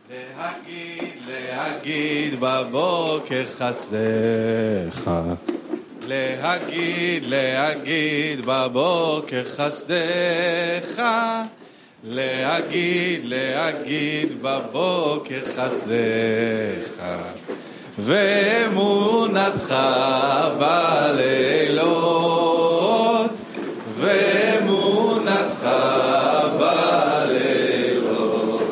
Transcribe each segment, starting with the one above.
להגיד בבוקר חסדך, להגיד בבוקר חסדך, להגיד בבוקר חסדך, ואמונתך בלילות, ואמונתך בלילות,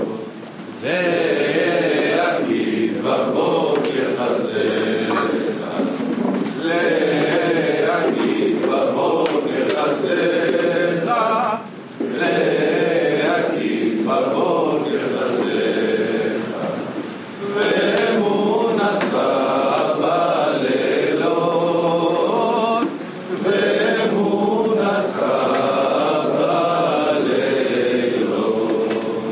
להגיד בבוקר חסדך, להגיד בבוקר חסדך, להגיד בבוקר חסדך, ואמונתך בלילות, ואמונתך בלילות.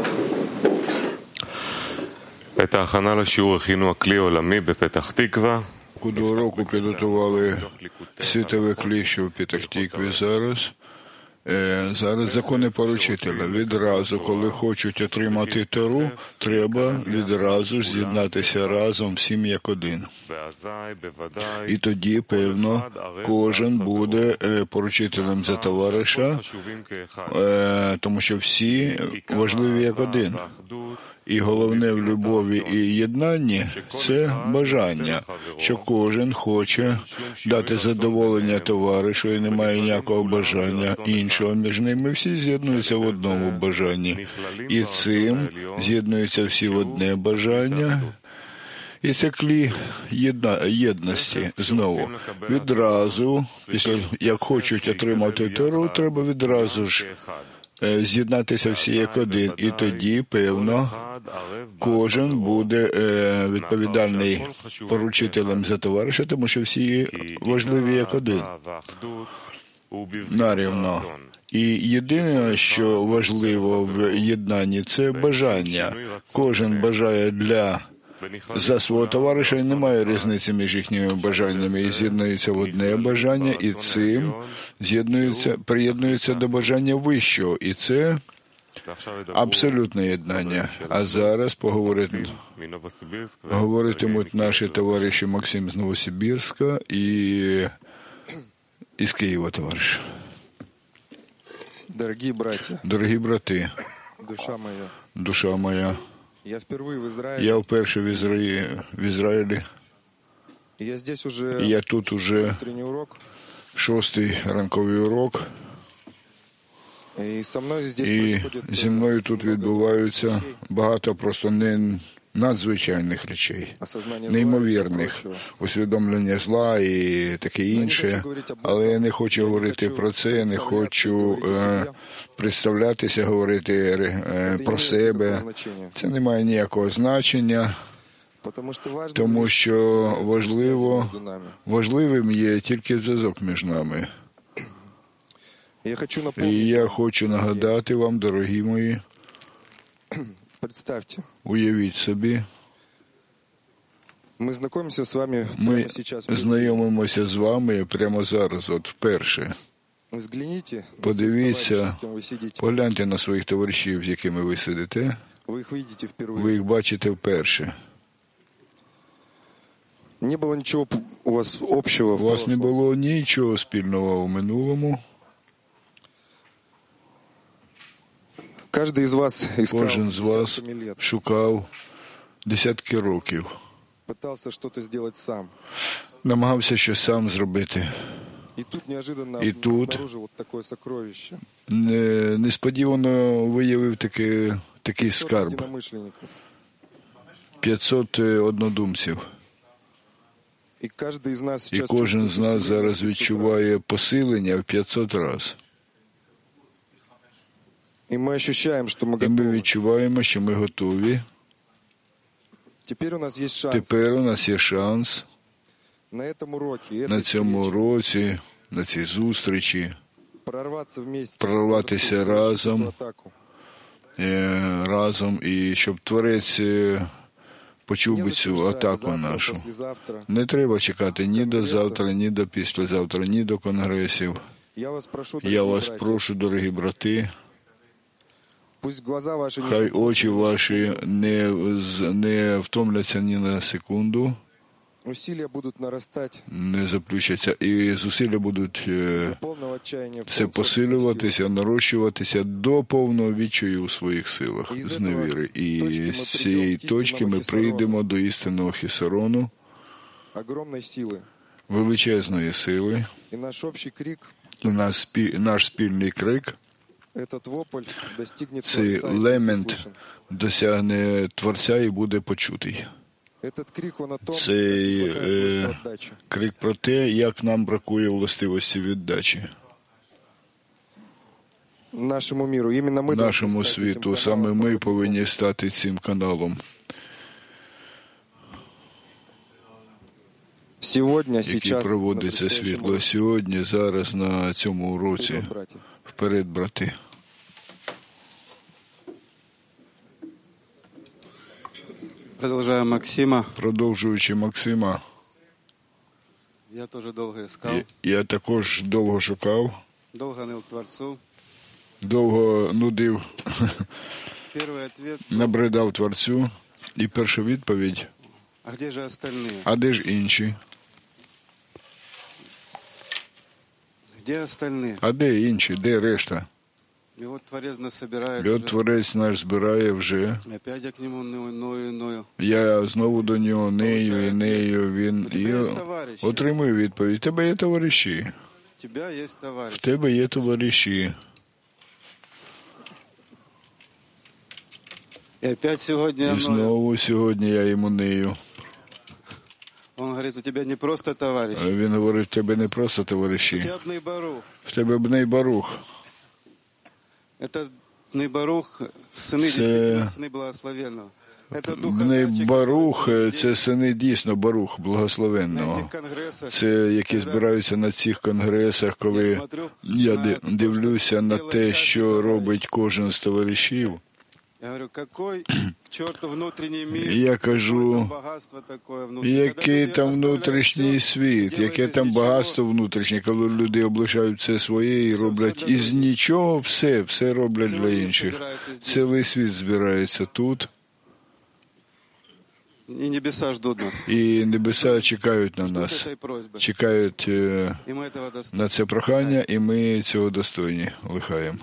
את ההכנה לשיעור הכינו הכלי העולמי בפתח תקווה. До уроку підготували світове кліще в Петах-Тикві зараз. Зараз закони поручителя. Відразу, коли хочуть отримати Тору, треба відразу з'єднатися разом всім як один. І тоді, певно, кожен буде поручителем за товариша, тому що всі важливі як один. І головне в любові і єднанні – це бажання, що кожен хоче дати задоволення товаришу і немає ніякого бажання іншого між ними. Всі з'єднуються в одному бажанні. І цим з'єднуються всі в одне бажання. І це клі єдності. Знову, відразу, після як хочуть отримати Тору, треба відразу ж з'єднатися всі як один. І тоді, певно, кожен буде відповідальний поручителем за товариша, тому що всі важливі як один. Нарівно. І єдине, що важливо в єднанні, це бажання. Кожен бажає за свого товариша, і немає різниці між їхніми бажаннями. І з'єднуються в одне бажання, і цим приєднуються до бажання вищого. І це абсолютне єднання. А зараз говоритимуть наші товариші Максим з Новосибірська і з Києва товариш. Дорогі брати, душа моя, я вперше в Ізраїлі. Я тут уже 6-й ранковий урок. І зі мною тут відбуваються багато просто надзвичайних речей, неймовірних, усвідомлення зла і таке інше. Але я не хочу говорити про це, я не хочу представлятися, говорити про себе. Це не має ніякого значення, тому що важливим є тільки зв'язок між нами. І я хочу нагадати вам, дорогі мої, уявіть собі, ми знайомимося з вами прямо зараз, от вперше. Подивіться, погляньте на своїх товаришів, з якими ви сидите. Ви їх бачите вперше. У вас не було нічого спільного у минулому. Кожен з вас шукав десятки років. Намагався щось сам зробити. І тут несподівано виявив такий скарб. 500 однодумців. І кожен з нас зараз відчуває посилення в 500 разів. І ми відчуваємо, що ми готові. Тепер у нас є шанс на цьому уроці, на цій зустрічі, прорватися разом, і щоб Творець почув би цю атаку нашу. Не треба чекати ні до завтра, ні до післязавтра, ні до конгресів. Я вас прошу, дорогі брати, Пусть глаза ваши не Хай сумеют. очі ваші не втомляться ні на секунду, Усилия будут нарастать не заплющаться, і зусилля будуть до полного отчаяния в все том, собственных силах. посилюватися, нарощуватися до повного відчаю у своїх силах, з невіри. І з цієї точки ми прийдемо до істинного хісарону, Огромной силы. величезної сили, И наш общий крик, і наш спільний крик, этот вопль достигнет цей Творца и будет лемент услышан. досягне Творця і буде почутий. Этот крик, он о том, Цей как не хватает свойства отдачи. крик про те, як нам бракує властивості віддачі. Нашему миру. Именно мы Нашому должны стать этим світу, саме каналом, ми повинні стати цим каналом, Сегодня, який сейчас, проводиться світло сьогодні, зараз на цьому уроці. братья. Вперед, брати. Продолжаю Максима. Продовжуючи Максима, Я тоже долго искал, я також довго шукав, долго ныл Творцу. довго нудив, Первый ответ, набридав Творцю. І перша відповідь: а где же остальные? а де ж інші? Где остальные? А де інші? Де решта? И вот Творец нас собирает. І от уже. Творець наш збирає вже. И опять я к нему ною. Я знову до нього нею і нею, він У тебе і є товариші. отримую відповідь. У тебе є товариші. У тебя есть В товарищ. тебе є товариші. И опять сегодня я І ною. знову сьогодні я йому нею. Он говорит, у тебя не просто товарищ. Він говорить, в тебе не просто У товариші, тебя Бней-Барух. в тебе Бней Барух. Это Бней-Барух, сыны, действительно, сыны благословенного. Это дух Бней отдачи, Барух который – це здесь, сини дійсно Барух, на благословенного. этих конгрессах. Це які збираються на цих конгресах, коли я дивлюся на те, що робить кожен з товаришів. Я говорю, какой к черту внутренний мир, Я какое кажу, там багатство такое внутреннє. який там внутрішній світ, яке там багатство внутрішнє, коли люди облишають все своє і роблять із нічого все роблять для інших. Цілий світ збирається тут, І небеса ждуть нас. і небеса чекають на Ждуть нас, этой просьбы. чекають І ми этого достойны. на це прохання, і ми цього достойні, лихаєм.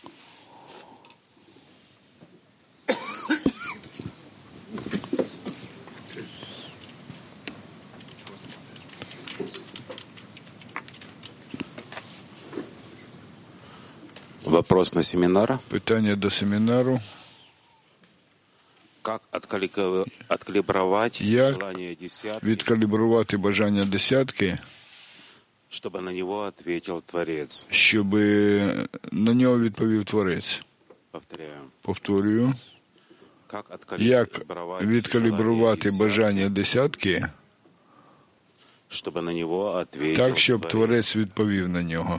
Вопрос на семинар. Питання до семінару. Как откалибровать Як желание десятки, відкалібрувати бажання десятки, чтобы на него ответил Творец? щоб на нього відповів Творець. Повторяю. Повторюю. Как Як откалибровать відкалібрувати желание бажання десятки, чтобы на него ответил так, щоб Творец? Творець відповів на нього.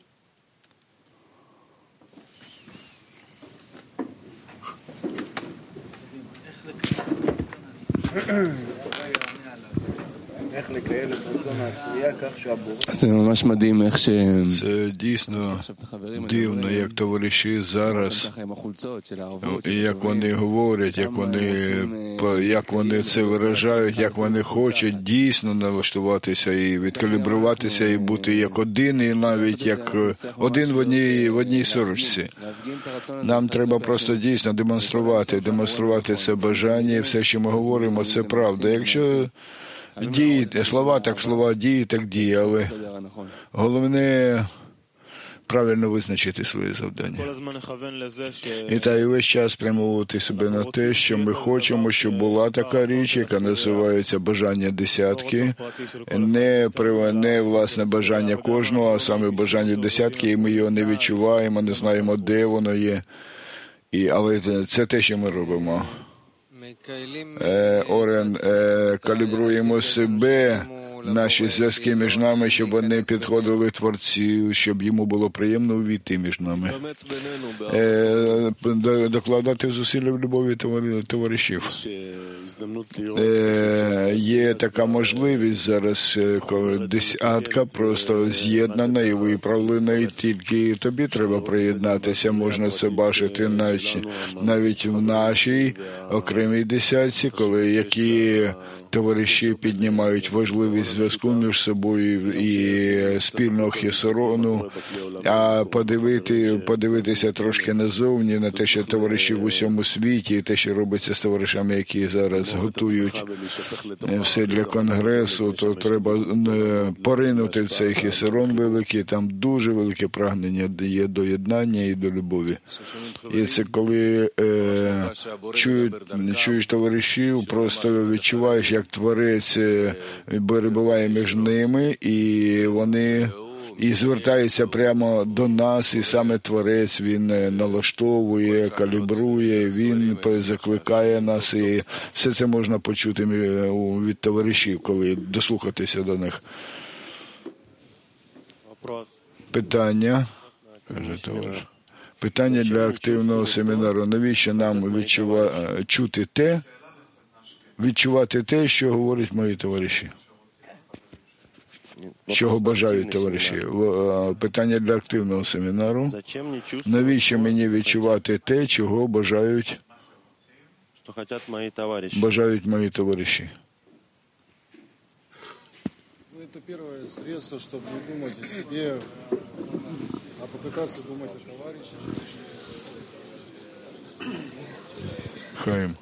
זה ממש מדהים איך שהם... Це дійсно дивно, як товариші зараз, ככה עם החולצות של הערבות. і як вони говорять, як вони це виражають, як вони хочуть дійсно налаштуватися і відкалібруватися, і бути як один, і навіть як один в одній сорочці. Нам треба просто дійсно демонструвати це бажання, і все, що ми говоримо, це правда. Якщо діяти, слова так слова, дії так дії, але головне правильно визначити своє завдання. І та весь час спрямовувати себе на те, що ми хочемо, щоб була така річ, яка називається бажання десятки, не власне бажання кожного, а саме бажання десятки, і ми його не відчуваємо, не знаємо, де воно є. Але це те, що ми робимо. Орен, калібруємо себе наші зв'язки між нами, щоб вони підходили Творцю, щоб йому було приємно увійти між нами. Докладати зусилля в любові товаришів. Є така можливість зараз, коли десятка просто з'єднана і виправлена, і тільки тобі треба приєднатися. Можна це бачити навіть в нашій окремій десятці, коли які товариші піднімають важливість зв'язку між собою і спільного хісорону, а подивитися трошки назовні на те, що товариші в усьому світі, і те, що робиться з товаришами, які зараз готують все для конгресу, то треба поринути в цей хісорон великий, там дуже велике прагнення є до єднання і до любові. І це коли чуєш товаришів, просто відчуваєш, як Творець перебуває між ними, і вони звертаються прямо до нас, і саме Творець, він налаштовує, калібрує, він закликає нас, і все це можна почути від товаришів, коли дослухатися до них. Питання, каже товариш. Питання для активного семінару. Навіщо нам відчувати те, що говорять мої товариші? Чого бажають товариші? Питання для активного семінару. Навіщо мені відчувати те, чого бажають мої товариші? Это первое средство, чтобы не думать о себе, а попытаться думать о товарищах. Хаїм.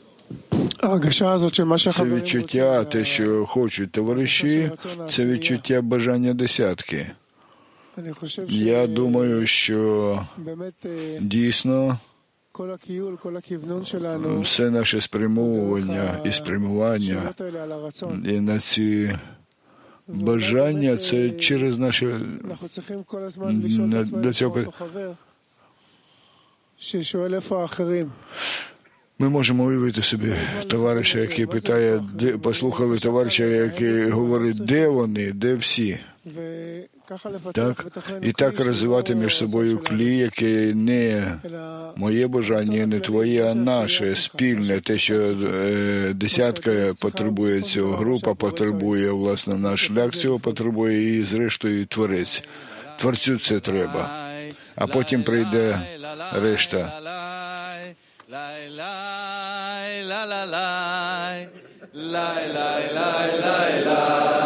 Це відчуття, те, що хочуть товариші, це відчуття бажання десятки. Я думаю, що дійсно все наше спрямовування і на ці бажання, це через наше до цього. Ми можемо уявити собі товариша, який питає, послухали товариша, який говорить, де вони, де всі. Так? І так розвивати між собою клій, який не моє бажання, не твоє, а наше, спільне. Те, що десятка потребує цього, група потребує, власне, наш шлях цього потребує, і зрештою Творець. Творцю це треба. А потім прийде решта. La